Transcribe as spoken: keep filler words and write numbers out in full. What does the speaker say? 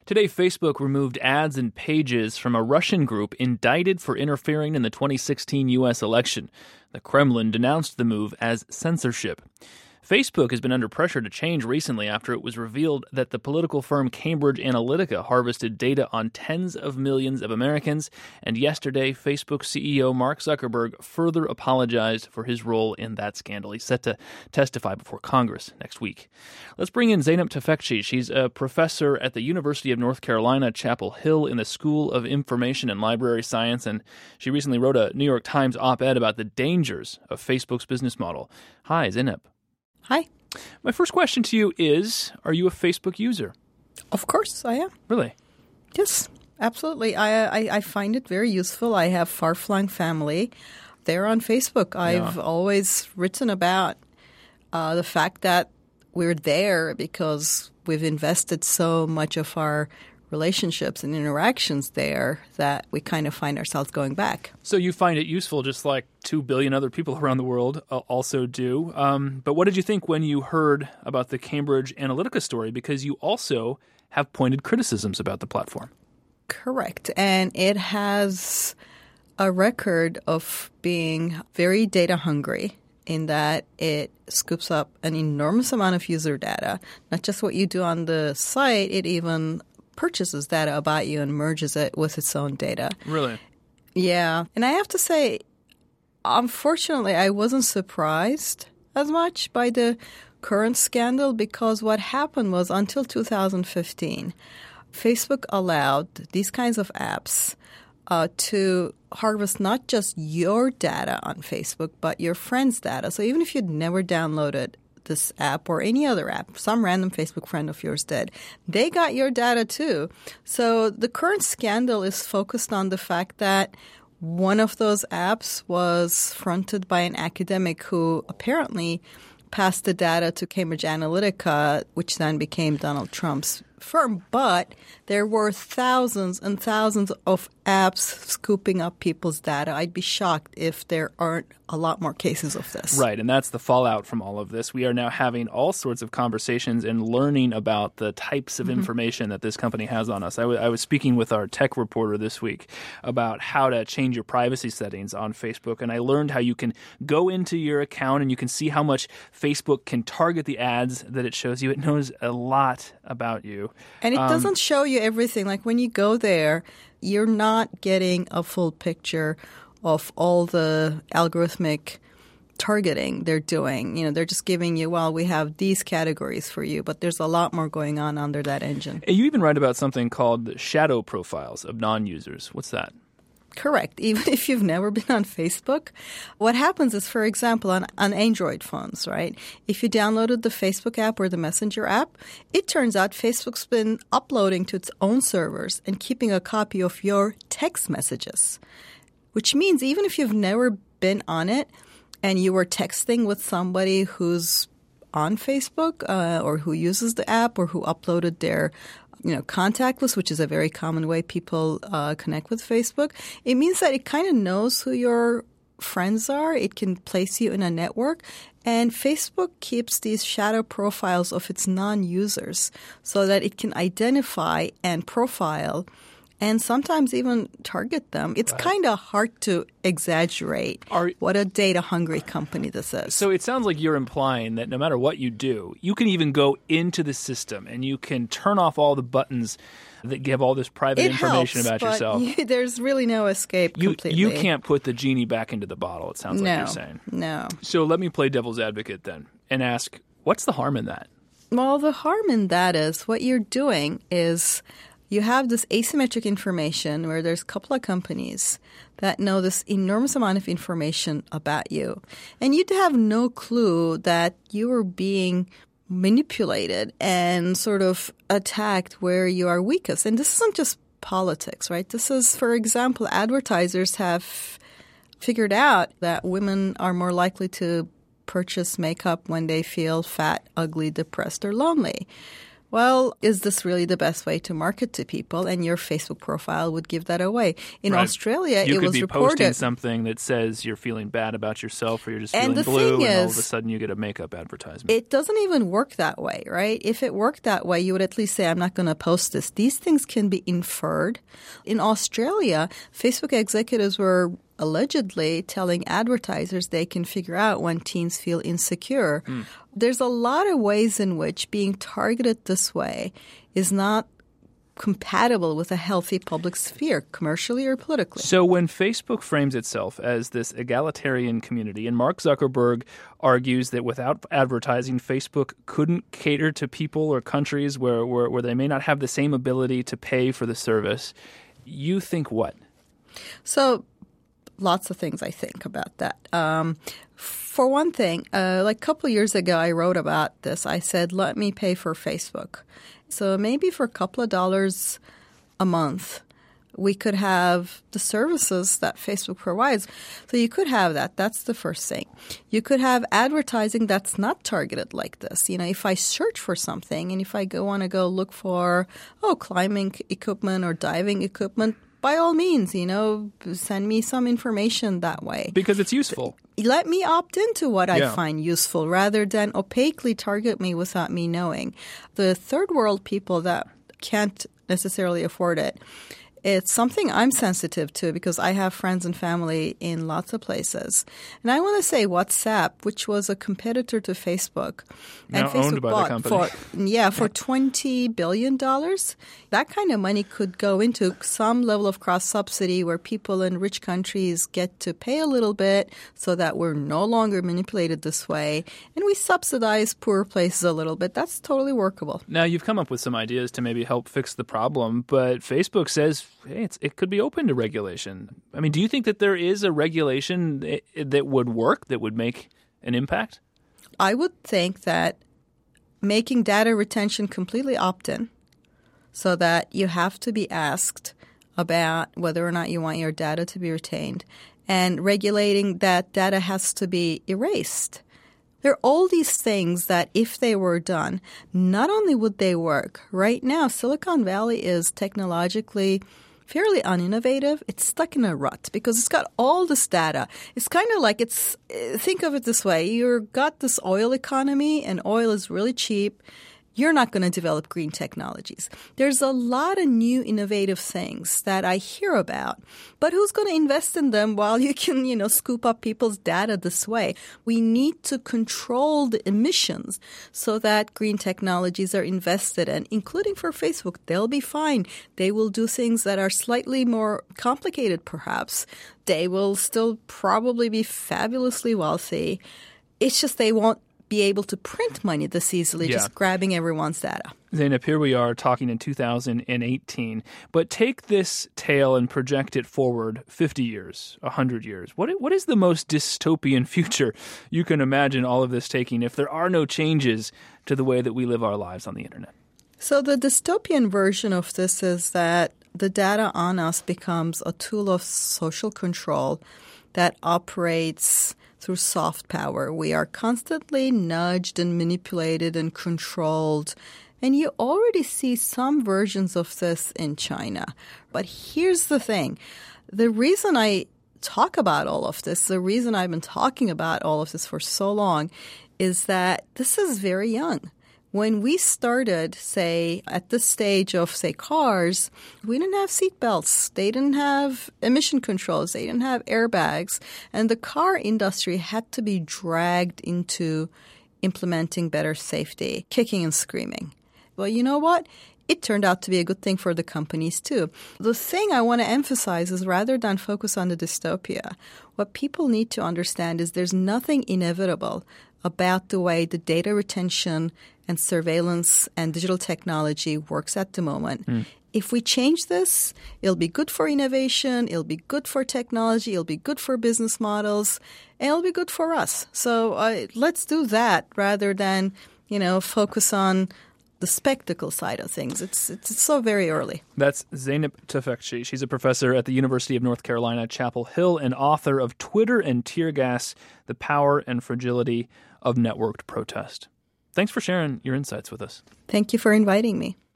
Today, Facebook removed ads and pages from a Russian group indicted for interfering in the twenty sixteen U S election. The Kremlin denounced the move as censorship. Facebook has been under pressure to change recently after it was revealed that the political firm Cambridge Analytica harvested data on tens of millions of Americans. And yesterday, Facebook C E O Mark Zuckerberg further apologized for his role in that scandal. He's set to testify before Congress next week. Let's bring in Zeynep Tufekci. She's a professor at the University of North Carolina, Chapel Hill, in the School of Information and Library Science. And she recently wrote a New York Times op-ed about the dangers of Facebook's business model. Hi, Zeynep. Hi. My first question to you is, are you a Facebook user? Of course I am. Really? Yes, absolutely. I I, I find it very useful. I have far-flung family. They're on Facebook. I've yeah. always written about uh, the fact that we're there because we've invested so much of our relationships and interactions there that we kind of find ourselves going back. So you find it useful just like two billion other people around the world also do. Um, but what did you think when you heard about the Cambridge Analytica story? Because you also have pointed criticisms about the platform. Correct. And it has a record of being very data hungry in that it scoops up an enormous amount of user data, not just what you do on the site, it even purchases data about you and merges it with its own data. Really? Yeah. And I have to say, unfortunately, I wasn't surprised as much by the current scandal because what happened was until two thousand fifteen, Facebook allowed these kinds of apps uh, to harvest not just your data on Facebook, but your friends' data. So even if you'd never downloaded this app or any other app, some random Facebook friend of yours did, they got your data too. So the current scandal is focused on the fact that one of those apps was fronted by an academic who apparently passed the data to Cambridge Analytica, which then became Donald Trump's firm. But there were thousands and thousands of apps scooping up people's data. I'd be shocked if there aren't a lot more cases of this. Right, and that's the fallout from all of this. We are now having all sorts of conversations and learning about the types of mm-hmm. information that this company has on us. I, w- I was speaking with our tech reporter this week about how to change your privacy settings on Facebook, and I learned how you can go into your account and you can see how much Facebook can target the ads that it shows you. It knows a lot about you. And it um, doesn't show you everything. Like when you go there, you're not getting a full picture of all the algorithmic targeting they're doing. You know, they're just giving you, well, we have these categories for you, but there's a lot more going on under that engine. You even write about something called shadow profiles of non-users. What's that? Correct. Even if you've never been on Facebook, what happens is, for example, on, on Android phones, right? If you downloaded the Facebook app or the Messenger app, it turns out Facebook's been uploading to its own servers and keeping a copy of your text messages, which means even if you've never been on it and you were texting with somebody who's on Facebook uh, or who uses the app or who uploaded their you know, contact list, which is a very common way people uh, connect with Facebook, it means that it kind of knows who your friends are. It can place you in a network. And Facebook keeps these shadow profiles of its non-users so that it can identify and profile and sometimes even target them. It's right. kind of hard to exaggerate Are, what a data-hungry company this is. So it sounds like you're implying that no matter what you do, you can even go into the system and you can turn off all the buttons that give all this private it information helps, about but yourself. You, there's really no escape you, completely. You can't put the genie back into the bottle, it sounds no, like you're saying. No. So let me play devil's advocate then and ask, what's the harm in that? Well, the harm in that is what you're doing is you have this asymmetric information where there's a couple of companies that know this enormous amount of information about you. And you'd have no clue that you were being manipulated and sort of attacked where you are weakest. And this isn't just politics, right? This is, for example, advertisers have figured out that women are more likely to purchase makeup when they feel fat, ugly, depressed, or lonely. well, is this really the best way to market to people? And your Facebook profile would give that away. In right. Australia, you it was reported. You could be posting something that says you're feeling bad about yourself or you're just and feeling blue, and is, all of a sudden you get a makeup advertisement. It doesn't even work that way, right? If it worked that way, you would at least say, I'm not going to post this. These things can be inferred. In Australia, Facebook executives were allegedly telling advertisers they can figure out when teens feel insecure. Mm. There's a lot of ways in which being targeted this way is not compatible with a healthy public sphere, commercially or politically. So when Facebook frames itself as this egalitarian community, and Mark Zuckerberg argues that without advertising, Facebook couldn't cater to people or countries where, where, where they may not have the same ability to pay for the service, you think what? So lots of things I think about that. Um, for one thing, uh, like a couple of years ago, I wrote about this. I said, let me pay for Facebook. So maybe for a couple of dollars a month, we could have the services that Facebook provides. So you could have that. That's the first thing. You could have advertising that's not targeted like this. You know, if I search for something and if I go want to go look for, oh, climbing equipment or diving equipment, by all means, you know, send me some information that way. Because it's useful. Let me opt into what yeah. I find useful rather than opaquely target me without me knowing. The third world people that can't necessarily afford it, it's something I'm sensitive to because I have friends and family in lots of places. And I want to say WhatsApp, which was a competitor to Facebook. Now and Facebook owned by bought the company. For, yeah, for twenty billion dollars. That kind of money could go into some level of cross-subsidy where people in rich countries get to pay a little bit so that we're no longer manipulated this way. And we subsidize poor places a little bit. That's totally workable. Now, you've come up with some ideas to maybe help fix the problem, but Facebook says, hey, it's, it could be open to regulation. I mean, do you think that there is a regulation that, that would work, that would make an impact? I would think that making data retention completely opt-in so that you have to be asked about whether or not you want your data to be retained and regulating that data has to be erased. There are all these things that if they were done, not only would they work. Right now, Silicon Valley is technologically fairly uninnovative. It's stuck in a rut because it's got all this data. It's kind of like it's – think of it this way. You've got this oil economy and oil is really cheap. You're not going to develop green technologies. There's a lot of new innovative things that I hear about, but who's going to invest in them while you can, you know, scoop up people's data this way? We need to control the emissions so that green technologies are invested in, including for Facebook. They'll be fine. They will do things that are slightly more complicated, perhaps. They will still probably be fabulously wealthy. It's just they won't be able to print money this easily, yeah. just grabbing everyone's data. Zeynep, here we are talking in two thousand eighteen, but take this tale and project it forward fifty years, one hundred years. What What is the most dystopian future you can imagine all of this taking if there are no changes to the way that we live our lives on the internet? So the dystopian version of this is that the data on us becomes a tool of social control that operates through soft power. We are constantly nudged and manipulated and controlled. And you already see some versions of this in China. But here's the thing. The reason I talk about all of this, the reason I've been talking about all of this for so long is that this is very young. When we started, say, at this stage of, say, cars, we didn't have seat belts. They didn't have emission controls. They didn't have airbags. And the car industry had to be dragged into implementing better safety, kicking and screaming. Well, you know what? It turned out to be a good thing for the companies, too. The thing I want to emphasize is rather than focus on the dystopia, what people need to understand is there's nothing inevitable about the way the data retention and surveillance and digital technology works at the moment. Mm. If we change this, it'll be good for innovation, it'll be good for technology, it'll be good for business models, and it'll be good for us. So uh, let's do that rather than, you know, focus on the spectacle side of things. It's, it's it's so very early. That's Zeynep Tufekci. She's a professor at the University of North Carolina, Chapel Hill, and author of Twitter and Tear Gas, The Power and Fragility of Networked Protest. thanks for sharing your insights with us. Thank you for inviting me.